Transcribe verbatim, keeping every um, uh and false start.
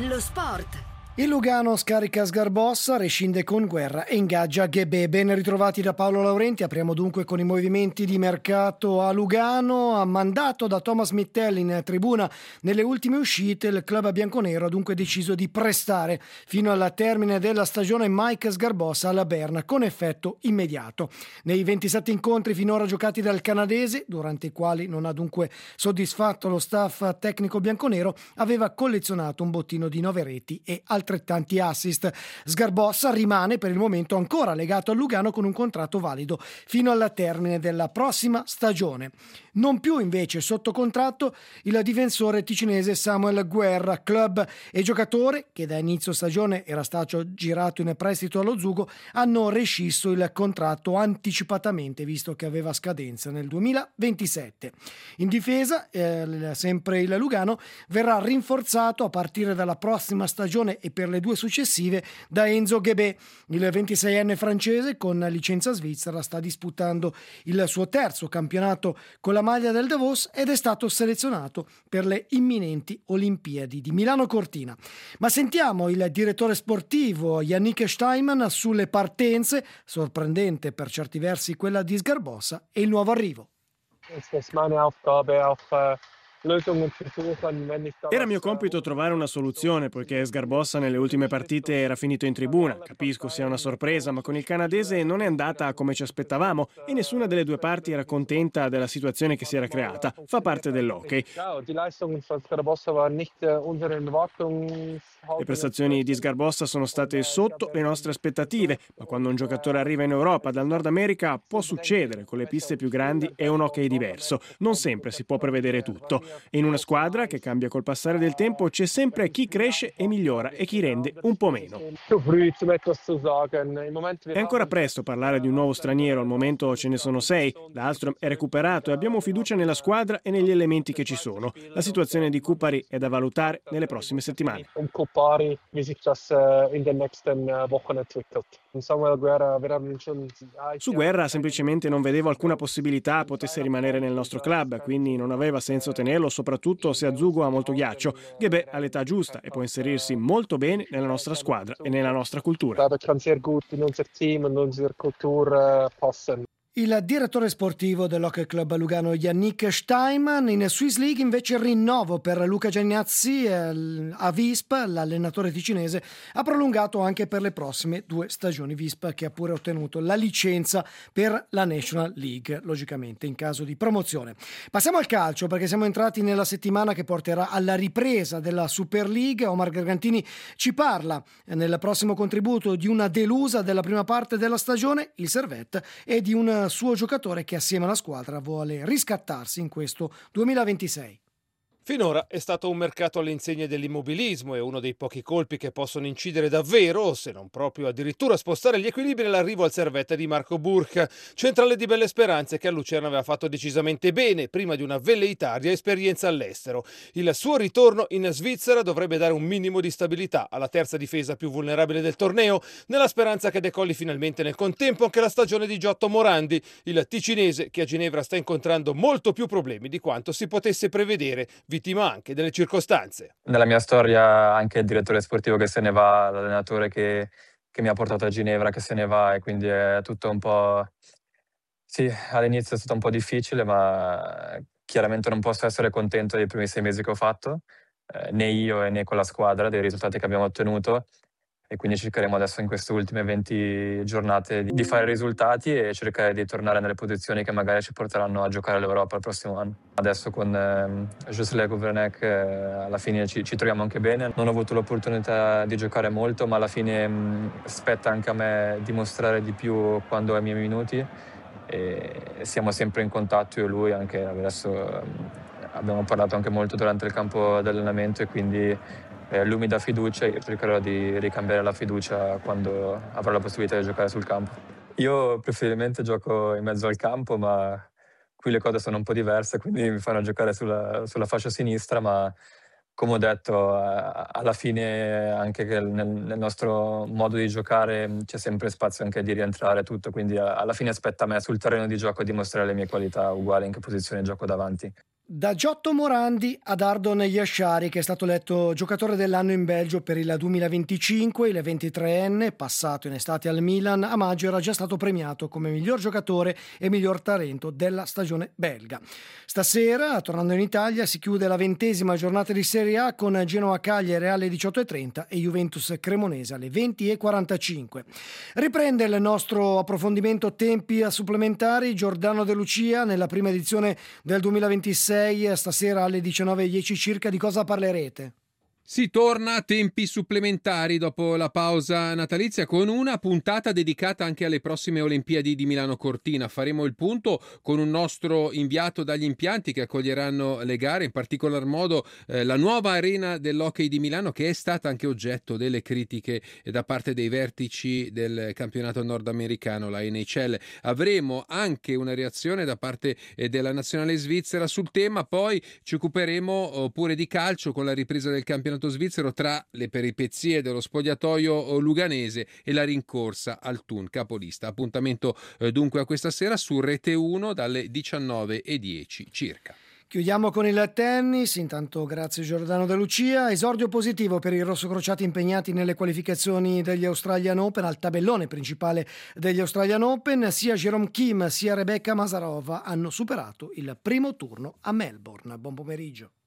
Lo sport. Il Lugano scarica Sgarbossa, rescinde con Guerra e ingaggia Ghebè. Ben ritrovati da Paolo Laurenti. Apriamo dunque con i movimenti di mercato a Lugano. A mandato da Thomas Mittel in tribuna nelle ultime uscite, il club bianconero ha dunque deciso di prestare fino al termine della stagione Mike Sgarbossa alla Berna con effetto immediato. Nei ventisette incontri finora giocati dal canadese, durante i quali non ha dunque soddisfatto lo staff tecnico bianconero, aveva collezionato un bottino di nove reti e altrettanti assist. Sgarbossa rimane per il momento ancora legato al Lugano con un contratto valido fino al termine della prossima stagione. Non più invece sotto contratto il difensore ticinese Samuel Guerra, club e giocatore che da inizio stagione era stato girato in prestito allo Zugo, hanno rescisso il contratto anticipatamente visto che aveva scadenza nel duemilaventisette. In difesa eh, sempre il Lugano verrà rinforzato a partire dalla prossima stagione e per le due successive da Enzo Ghebè. Il ventiseienne francese con licenza svizzera sta disputando il suo terzo campionato con la maglia del Davos ed è stato selezionato per le imminenti Olimpiadi di Milano Cortina. Ma sentiamo il direttore sportivo Yannick Steinmann sulle partenze, sorprendente per certi versi quella di Sgarbossa, e il nuovo arrivo. Era mio compito trovare una soluzione, poiché Sgarbossa nelle ultime partite era finito in tribuna. Capisco sia una sorpresa, ma con il canadese non è andata come ci aspettamente e nessuna delle due parti era contenta della situazione che si era creata. Fa parte dell'hockey. Le prestazioni di Sgarbossa sono state sotto le nostre aspettative, ma quando un giocatore arriva in Europa dal Nord America può succedere, con le piste più grandi è un hockey diverso, non sempre si può prevedere tutto. E in una squadra che cambia col passare del tempo c'è sempre chi cresce e migliora e chi rende un po' meno. È ancora presto parlare di un nuovo straniero, al momento ce ne sono sei, l'Alstrom è recuperato e abbiamo fiducia nella squadra e negli elementi che ci sono. La situazione di Kupari è da valutare nelle prossime settimane. Su Guerra semplicemente non vedevo alcuna possibilità potesse rimanere nel nostro club, quindi non aveva senso tenerlo, soprattutto se a Zugo ha molto ghiaccio. Ghebè ha l'età giusta e può inserirsi molto bene nella nostra squadra e nella nostra cultura. Il direttore sportivo dell'Hockey Club Lugano Yannick Steinmann. In Swiss League invece il rinnovo per Luca Giannazzi a Visp, l'allenatore ticinese, ha prolungato anche per le prossime due stagioni. Visp che ha pure ottenuto la licenza per la National League, logicamente in caso di promozione. Passiamo al calcio perché siamo entrati nella settimana che porterà alla ripresa della Super League. Omar Gargantini ci parla nel prossimo contributo di una delusa della prima parte della stagione, il Servette, e di un suo giocatore che assieme alla squadra vuole riscattarsi in questo duemilaventisei. Finora è stato un mercato all'insegna dell'immobilismo e uno dei pochi colpi che possono incidere davvero, se non proprio addirittura spostare gli equilibri, l'arrivo al Servette di Marco Burk, centrale di belle speranze che a Lucerna aveva fatto decisamente bene prima di una velleitaria esperienza all'estero. Il suo ritorno in Svizzera dovrebbe dare un minimo di stabilità alla terza difesa più vulnerabile del torneo, nella speranza che decolli finalmente nel contempo anche la stagione di Giotto Morandi, il ticinese che a Ginevra sta incontrando molto più problemi di quanto si potesse prevedere, vittima anche delle circostanze. Nella mia storia anche il direttore sportivo che se ne va, l'allenatore che, che mi ha portato a Ginevra che se ne va, e quindi è tutto un po'... Sì, all'inizio è stato un po' difficile, ma chiaramente non posso essere contento dei primi sei mesi che ho fatto, eh, né io e né con la squadra, dei risultati che abbiamo ottenuto. E quindi cercheremo adesso in queste ultime venti giornate di fare risultati e cercare di tornare nelle posizioni che magari ci porteranno a giocare l'Europa il prossimo anno. Adesso con eh, Jocelyn Gouvernec eh, alla fine ci, ci troviamo anche bene. Non ho avuto l'opportunità di giocare molto, ma alla fine mh, spetta anche a me dimostrare di più quando ho i miei minuti. E siamo sempre in contatto io e lui, anche adesso mh, abbiamo parlato anche molto durante il campo di allenamento e quindi Eh, lui mi dà fiducia e io cercherò di ricambiare la fiducia quando avrò la possibilità di giocare sul campo. Io preferibilmente gioco in mezzo al campo, ma qui le cose sono un po' diverse, quindi mi fanno giocare sulla, sulla fascia sinistra, ma come ho detto, eh, alla fine anche che nel, nel nostro modo di giocare c'è sempre spazio anche di rientrare tutto, quindi alla fine aspetta a me sul terreno di gioco dimostrare le mie qualità uguali in che posizione gioco davanti. Da Giotto Morandi ad Ardon Yashari, che è stato eletto giocatore dell'anno in Belgio per il duemilaventicinque, il ventitreenne, passato in estate al Milan, a maggio era già stato premiato come miglior giocatore e miglior talento della stagione belga. Stasera, tornando in Italia, si chiude la ventesima giornata di Serie A con Genoa Cagliari alle diciotto e trenta e Juventus Cremonese alle venti e quarantacinque. Riprende il nostro approfondimento tempi supplementari Giordano De Lucia nella prima edizione del duemilaventisei. Stasera alle diciannove e dieci circa. Di cosa parlerete? Si torna a tempi supplementari dopo la pausa natalizia con una puntata dedicata anche alle prossime Olimpiadi di Milano Cortina. Faremo il punto con un nostro inviato dagli impianti che accoglieranno le gare, in particolar modo eh, la nuova arena dell'hockey di Milano, che è stata anche oggetto delle critiche da parte dei vertici del campionato nordamericano, la N H L. Avremo anche una reazione da parte eh, della nazionale svizzera sul tema, poi ci occuperemo pure di calcio con la ripresa del campionato svizzero, tra le peripezie dello spogliatoio luganese e la rincorsa al Thun capolista. Appuntamento eh, dunque a questa sera su Rete uno dalle diciannove e dieci circa. Chiudiamo con il tennis, intanto grazie Giordano De Lucia. Esordio positivo per i rossocrociati impegnati nelle qualificazioni degli Australian Open, al tabellone principale degli Australian Open. Sia Jerome Kim sia Rebecca Masarova hanno superato il primo turno a Melbourne. Buon pomeriggio.